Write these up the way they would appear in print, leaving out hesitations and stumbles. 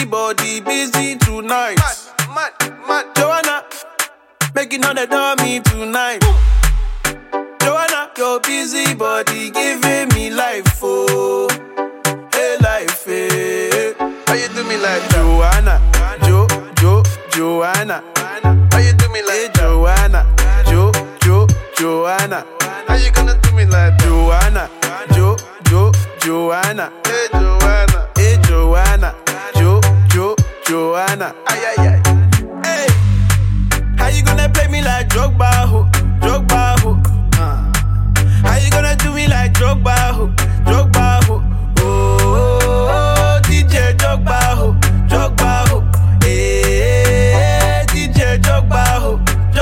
busy, body busy tonight. Mad. Joanna, making all the dummy tonight. Joanna, your busy body giving me life, oh. Hey, life, hey. How you do me like Joanna? Joanna. How you do me like hey, Joanna? Joanna. How you gonna do me like Joanna? Joanna. Hey, Joanna. Hey, Joanna. Joanna. Ay. Hey. How you gonna play me like Drogba, ho? How you gonna do me like Drogba, ho? Oh, DJ Drogba, ho. Hey, DJ Drogba, ho.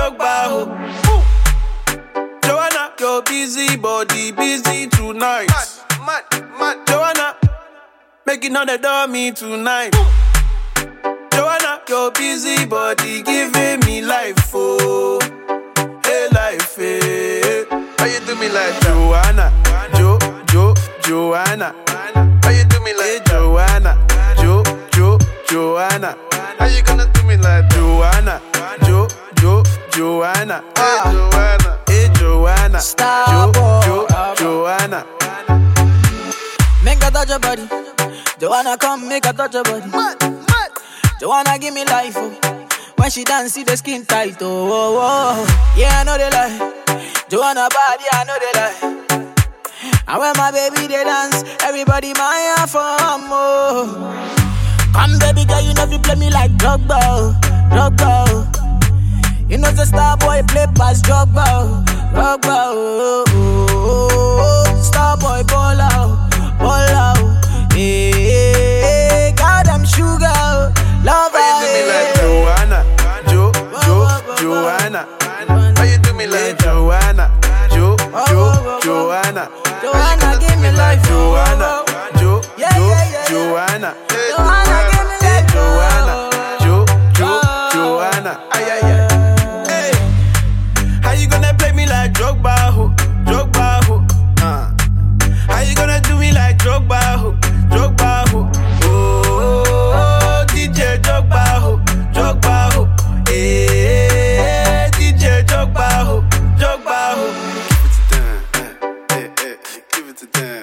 Joanna, your busy body busy tonight. Mad. Joanna, making all the dummy tonight. Joanna, your busy body giving me life, oh. Hey, life, hey. How you do me like Joanna? Joanna. How you do me like hey, Joanna? Joanna. How you gonna do me like Joanna? Joanna. Hey, Joanna. Hey, Joanna. Stop, Joanna. Make her touch your body. Joanna, come make her touch your body. Joanna, give me life, oh. When she dance, see the skin tight, oh. Yeah, I know they lie. Joanna body, I know they lie. And when my baby they dance, everybody my for more. Come baby girl, you know you play me like Drogba, oh. You know the star boy play past Drogba, oh. Star boy ball out, hey, got them sugar, love. How you do me like Joanna? Joanna. How you do me like Joanna? Joanna. Joanna, give me life, Joanna. Yeah. Joanna. Joanna, give me life, Joanna. Ay. Hey, how you gonna play me like Drogba, ho? How you gonna do me like Drogba, ho? Oh, DJ Drogba, ho. Hey, DJ Drogba, ho. Give it to Dan.